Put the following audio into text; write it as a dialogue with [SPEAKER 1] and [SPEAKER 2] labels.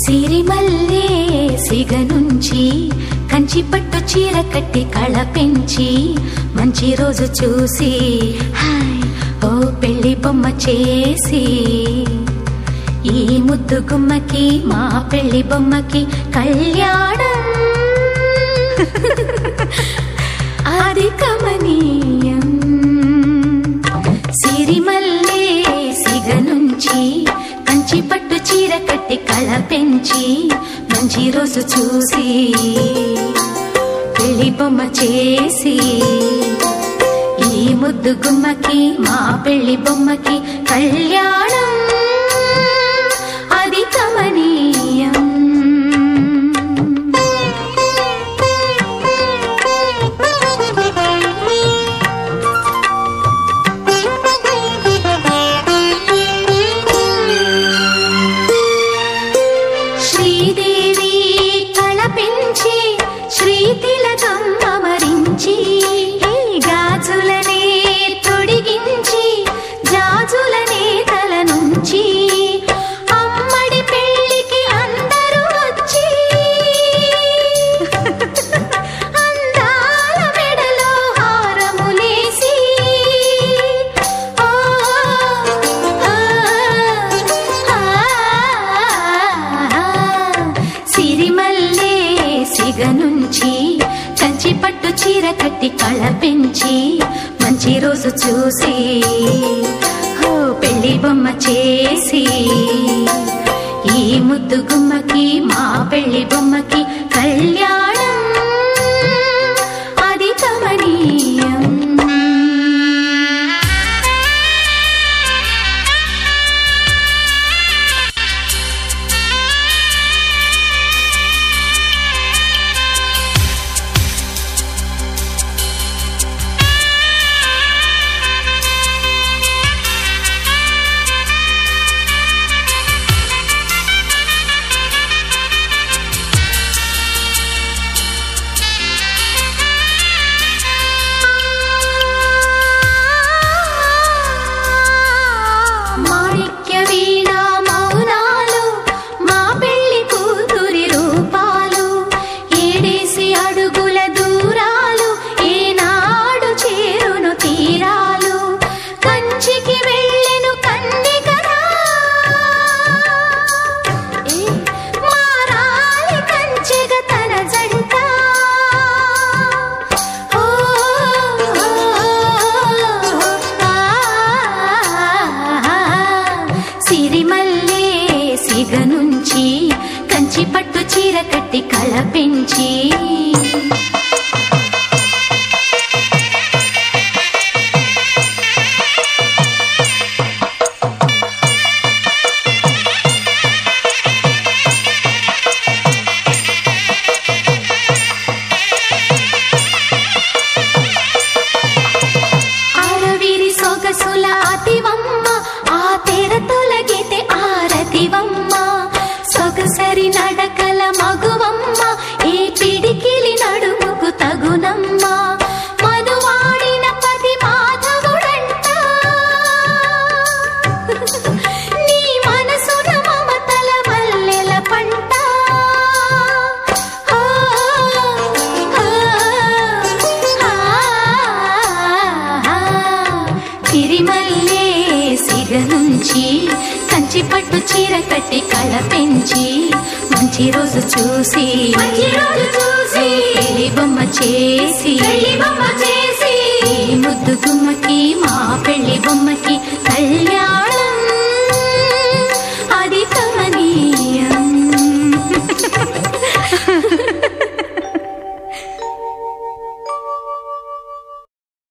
[SPEAKER 1] సిరిమల్లే సిగ నుంచి కంచి పట్టు చీర కట్టి కళ పెంచి మంచి రోజు చూసి హాయ్ ఓ పెళ్లి బొమ్మ చేసి ఈ ముద్దు గుమ్మకి మా పెళ్లి బొమ్మకి కళ్యాణం అది కమనీయం. సిరిమల్లే సిగ నుంచి కంచి పట్టు చీర కట్టి కళ పెంచి మంచి రోజు చూసి పెళ్లి బొమ్మ చేసి ఈ ముద్దు గుమ్మకి మా పెళ్లి బొమ్మకి కళ్యాణం అది కమనీయం. శ్రీదేవి కళ పెంచి శ్రీతిలకం అమరించి గాజులనే తొడిగించి జాజులనే తల నుంచి అమ్మడి పెళ్లికి అందరూ వచ్చి అందాల మెడలో హారములేసి సిరిమల్లే సిగ నుంచి కంచి పట్టు చీర కట్టి కళ పెంచి మంచి రోజు చూసి ఓ పెళ్లి బొమ్మ చేసి ఈ ముద్దు గుమ్మకి మా పెళ్లి బొమ్మకి కళ్యాణం అది కమనీయం. మాణిక్య వీణ మౌనాలు మా పెళ్లి కూతురి రూపాలు ఏడేసి అడుగుల దూరాలు ఏనాడు చేరును తీరాలు కంచికి వెళ్ళెను కన్నికరా మారాలి కంచెగ తన జంట సిరిమల్లే సిగ నుంచి కంచి పట్టు చీర కట్టి కళ పెంచి అరవిరి సొగసుల అతివమ్మ ఆ తెర తొలగితే ఆరతివమ్మ సొగసరి నడకల మగువమ్మ ఏ పిడికిలి నడుముకు తగునమ్మ మనువాడిన పతి మాధవుడంట నీ మనసున మమతల మల్లెల పంట సిరిమల్లే సిగ నుంచి కంచి పట్టు చీర కట్టి కళ పెంచి మంచి రోజు చూసి పెళ్లి బొమ్మ చేసి ఈ ముద్దు గుమ్మకి మా పెళ్లి బొమ్మకి కళ్యాణం